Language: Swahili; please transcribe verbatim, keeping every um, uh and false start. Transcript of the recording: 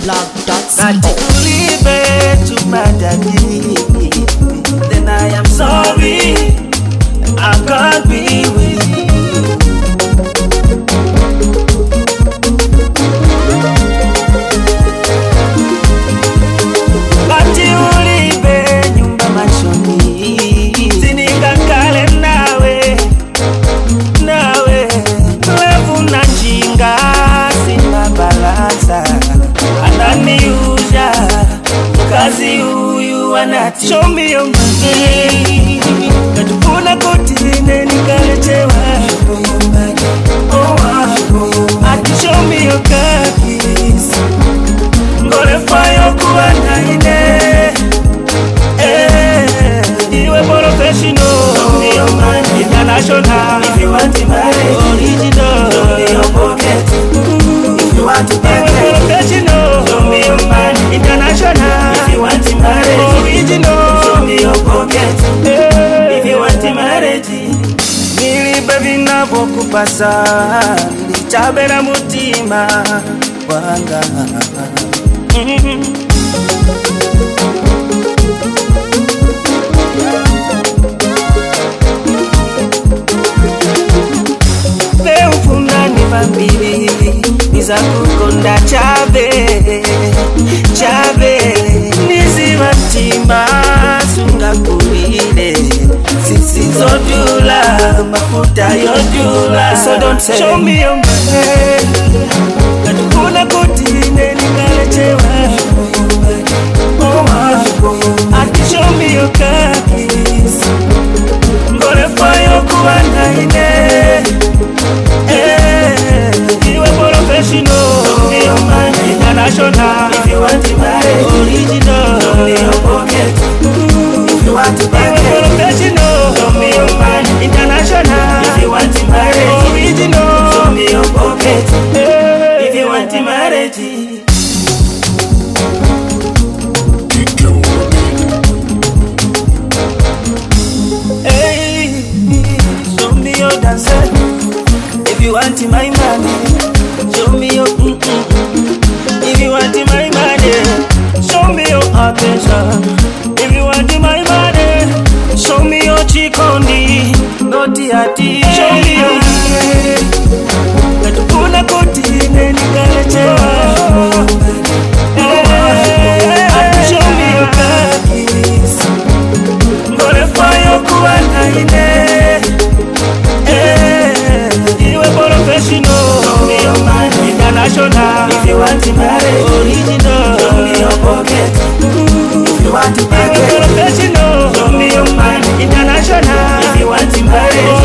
blog dot Got to leave it to my daddy. Then I am sorry, I can't be with you. Got to leave it, nyumba machoni. Zininga kale nawe, nawe. Levu na njinga, sina balansa. Ananiuja, kazi huyu anati. Show me your money. Katupuna kotine nikalechewa. Oh, ah. Ati show me your kakis. Ngole fayo kuwa naine. Eh, iwe professional. Show me your money. International. If you want to marry. Original. Show me your pocket. If you want to marry. Professional. Show me your money. International. If you want to marry. Original. Show me your pocket. Hey. If you want to marry. Nilibe vinavo kupasa. Nilichabe na mutima wanga. Mm-hmm. Beufuna ni vambili niza kukonda chabe chabe niziva mtima sunga kuile sisi zodula mafuta yodula. So don't say show me your money. Katukuna kutine nikalechewa. Oh, ah. Ati show me your kakis. Ngole fayo kuwa naine. Eh, iwe professional. Show me your money. International. If you want to marry. Original. Show me your pocket. If you want to marry. Iwe professional. Show me your money. International. If you want to marry. Original. Show me your pocket. If you want to marry. Hey, show me your dancer. If you want my money, show me your mm-mm. If you want my money, show me your attention. If you want my money, show me your chikondi. Noti ati, show me your katupuna kotine nikalechewa. Show me your kakis. Ngole fayo kuwa naine. Eh, iwe professional. Show me your money. International. If you want to marry. Original. Show me your pocket. If you want to marry. Iwe professional. Show me your money. International. If you want to marry.